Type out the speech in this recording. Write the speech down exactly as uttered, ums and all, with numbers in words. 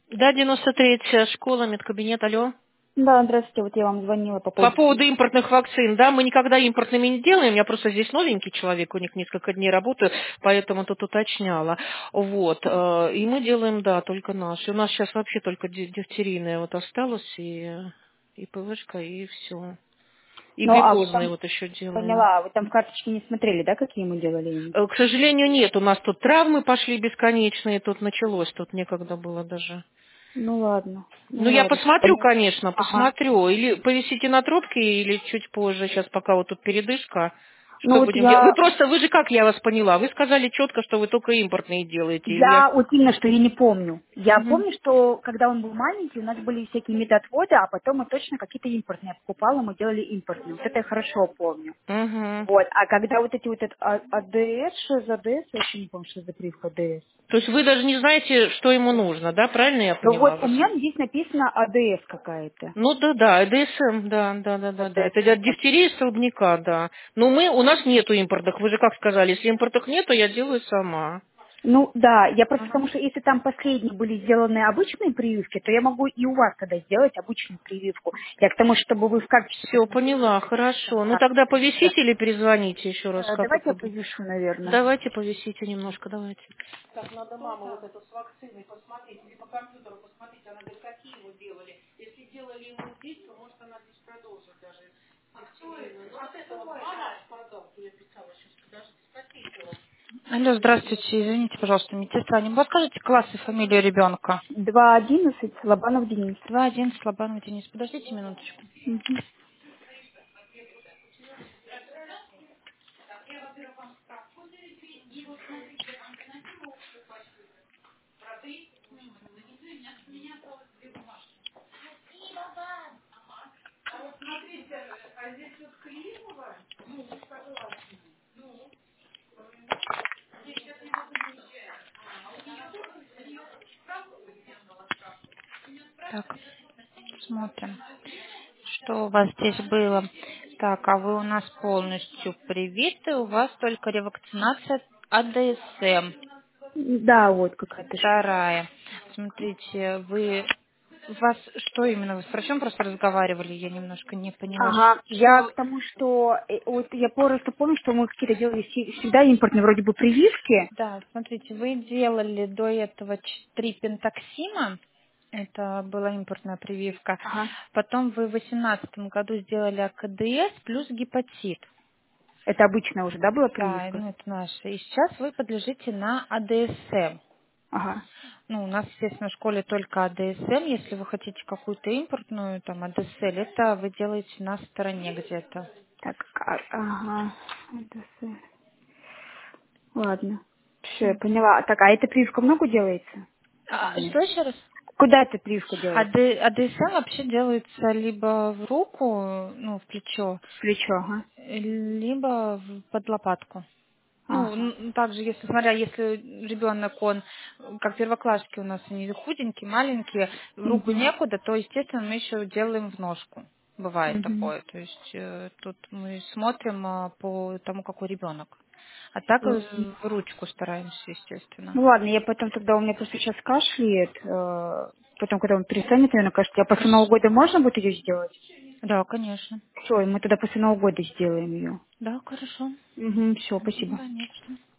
Да, девяносто третья школа, медкабинет, алло. Да, здравствуйте, вот я вам звонила по По поводу... поводу импортных вакцин, да, мы никогда импортными не делаем, я просто здесь новенький человек, у них несколько дней работаю, поэтому тут уточняла. Вот, э, и мы делаем, да, только наши. У нас сейчас вообще только ди- дифтерийная вот осталась, и, и ПВшка, и все. И Ну, а вы глюкозные там, вот еще делаем. поняла, вы там в карточке не смотрели, да, какие мы делали им? Э, К сожалению, нет, у нас тут травмы пошли бесконечные, тут началось, тут некогда было даже. Ну, ладно, Ну, ну, я ладно. посмотрю, Понятно. конечно, Ага. посмотрю. Или повисите на трубке, или чуть позже, сейчас пока вот тут передышка. Ну, Что вот будем делать? Вы я... просто, вы же как я вас поняла? Вы сказали четко, что вы только импортные делаете. Или я... Я вот именно, что я не помню. Я Мгм. помню, что когда он был маленький, у нас были всякие медотводы, а потом мы точно какие-то импортные я покупала, мы делали импортные. Вот это я хорошо помню. Мгм. Вот. А когда вот эти вот это А- АДС, что за АДС, я вообще не помню, что за прививка АДС. То есть вы даже не знаете, что ему нужно, да? Правильно я Ну вот поняла у вас? меня здесь написано АДС какая-то. Ну да, да, ДСМ, да, да, да, да, да. АДС. Это от дифтерии столбняка, да. Но мы, у нас нету импортных. Вы же как сказали, если импортных нету, я делаю сама. Ну да, я просто Ага. потому что если там последние были сделаны обычные прививки, то я могу и у вас тогда сделать обычную прививку. Я к тому, чтобы вы в карточке Все, посмотрели, поняла, что это хорошо. Ну самое. тогда Да. повисите или перезвоните еще раз, Э, как Давайте это я будет. повешу, наверное. Давайте повисите немножко, давайте. Так, надо маму вот эту с вакциной посмотреть, или по компьютеру посмотреть, она говорит, какие его делали. Если делали ему здесь, то может она здесь продолжит даже. Дифтерийную. Ну, от этого мама, пардон, я писала сейчас, подожди, спросите его. Алло, здравствуйте, извините, пожалуйста, медсестра, не подскажете класс и фамилию ребенка? Два одиннадцать, Лобанов Денис. Два один Слобанов Денис. Подождите минуточку. Мгм. Так, смотрим, что у вас здесь было. Так, а вы у нас полностью привиты, у вас только ревакцинация АДСМ. Да, вот какая-то. ш- Вторая. Смотрите, вы... У вас что именно? Вы с врачом просто разговаривали? Я немножко не поняла. Ага, я Что... к тому, что э, вот я просто помню, что мы какие-то делали все- всегда импортные вроде бы прививки. Да, смотрите, вы делали до этого ч- три пентаксима. Это была импортная прививка. Ага. Потом вы в две тысячи восемнадцатом году сделали АКДС плюс гепатит. Это обычная уже, да, была Да, прививка? ну это наша. И сейчас вы подлежите на АДСМ. Ага. Ну, у нас, естественно, в школе только АДСМ. Если вы хотите какую-то импортную, там, АДСЛ, это вы делаете на стороне где-то. Так, а- ага. Это с- Ладно. Все, я Всё. поняла. Так, а эта прививка много делается? А, Мне. что еще раз? Куда эта прививка АД, делается? АДСМ вообще делается либо в руку, ну, в плечо, В плечо, ага. либо в- под лопатку. Ну, Ага. н- также, если, смотря, если ребенок, он, как первоклассники у нас, они худенькие, маленькие, в руку Угу. некуда, то, естественно, мы еще делаем в ножку. Бывает Угу. такое. То есть э, тут мы смотрим а, по тому, какой ребенок. А так э, Ладно. в ручку стараемся, естественно. Ну ладно, я потом тогда у меня просто сейчас кашляет, э, потом, когда он перестанет, наверное, кашлять, а после Нового Хорошо. года можно будет ее сделать? Да, конечно. Все, и мы тогда после Нового года сделаем ее. Да, хорошо. Угу, все, Мгм, спасибо. конечно.